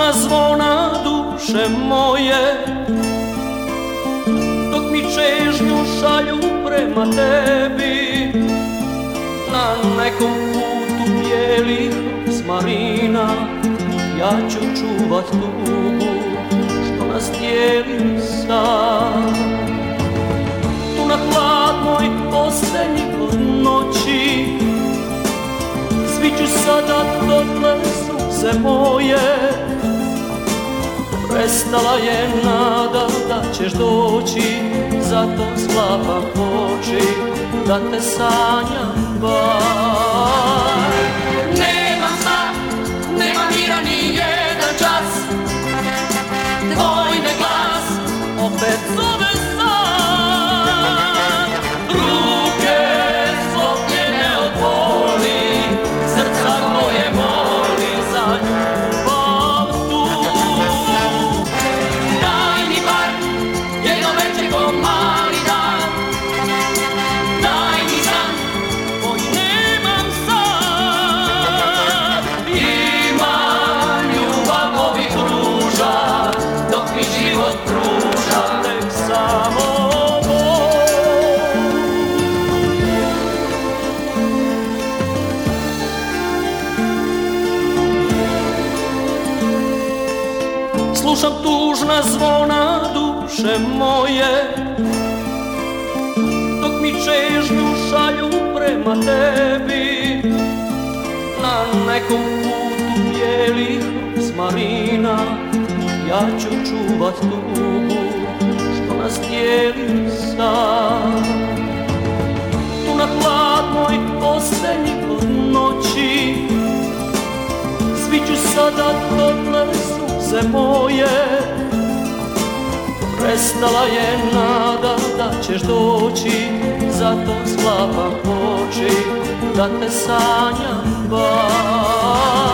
tužna zvona duše moje, dok mi čežnju šalju prema tebi. Na nekom putu bijelih rozmarina ja ću čuvat tugu što nas dijeli sad. Tu na hladnoj postelji kod noći svi ću sada tople suze moje. Prestala je nada da ćeš doći, zato sklapam oči da te sanjam bar. Nemam sna, nema mira ni jedan čas, tvoj me glas Opet zove san. Ruke sklopljene od boli, srca moje moli za ljubav tu. Daj mi bar jedno veče ko mali dan, daj mi san koji nemam sad. Imam ljubav ovih ruža, dok mi život pruža tek samo bol. slušam tužna zvona duše moje, dok mi čežnju šalju prema tebi. Na nekom putu bijelih rozmarina ja ću čuvat tugu što nas dijeli sad. Tu na hladnoj postelji kod noći svi ću sada tople suze moje. Prestala je nada da ćeš doći, zato sklapam oči da te sanjam bar.